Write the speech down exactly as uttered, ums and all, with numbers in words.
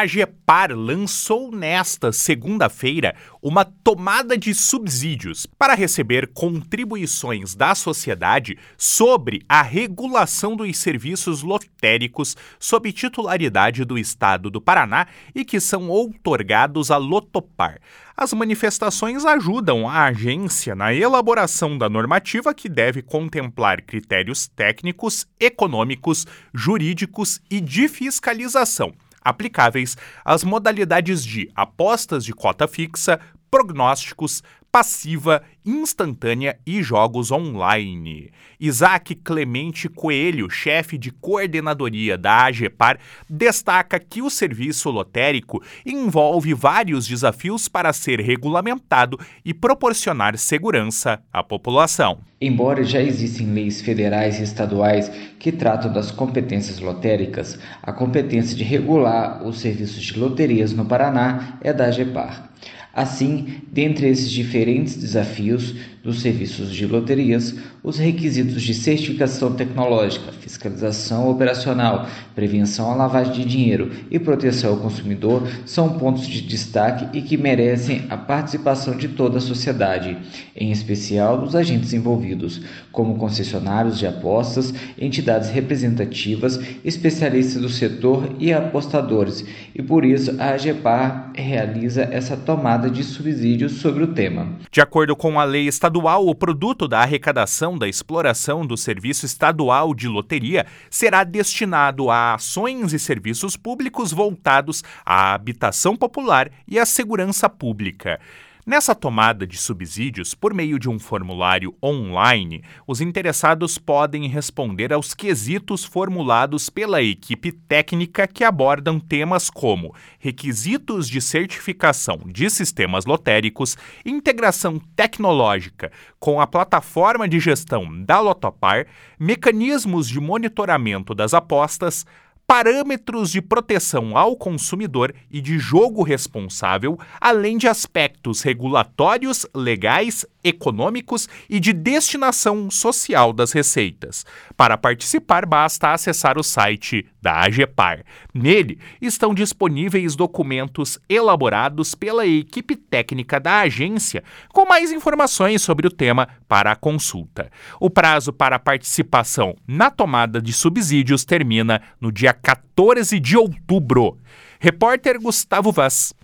AGEPAR lançou nesta segunda-feira uma tomada de subsídios para receber contribuições da sociedade sobre a regulação dos serviços lotéricos sob titularidade do Estado do Paraná e que são outorgados à Lotopar. As manifestações ajudam a agência na elaboração da normativa que deve contemplar critérios técnicos, econômicos, jurídicos e de fiscalização, aplicáveis às modalidades de apostas de cota fixa, prognósticos, passiva, instantânea e jogos online. Isaac Clemente Coelho, chefe de coordenadoria da AGEPAR, destaca que o serviço lotérico envolve vários desafios para ser regulamentado e proporcionar segurança à população. Embora já existem leis federais e estaduais que tratam das competências lotéricas, a competência de regular os serviços de loterias no Paraná é da AGEPAR. Assim, dentre esses diferentes desafios dos serviços de loterias, os requisitos de certificação tecnológica, fiscalização operacional, prevenção à lavagem de dinheiro e proteção ao consumidor são pontos de destaque e que merecem a participação de toda a sociedade, em especial dos agentes envolvidos, como concessionários de apostas, entidades representativas, especialistas do setor e apostadores, e por isso a AGEPAR realiza essa tomada de subsídios sobre o tema. De acordo com a lei estadual, o produto da arrecadação da exploração do Serviço Estadual de Loteria será destinado a ações e serviços públicos voltados à habitação popular e à segurança pública. Nessa tomada de subsídios, por meio de um formulário online, os interessados podem responder aos quesitos formulados pela equipe técnica que abordam temas como requisitos de certificação de sistemas lotéricos, integração tecnológica com a plataforma de gestão da Lotopar, mecanismos de monitoramento das apostas, parâmetros de proteção ao consumidor e de jogo responsável, além de aspectos regulatórios, legais, econômicos e de destinação social das receitas. Para participar, basta acessar o site da AGEPAR. Nele estão disponíveis documentos elaborados pela equipe técnica da agência, com mais informações sobre o tema para a consulta. O prazo para a participação na tomada de subsídios termina no dia quatorze de outubro. Repórter Gustavo Vaz.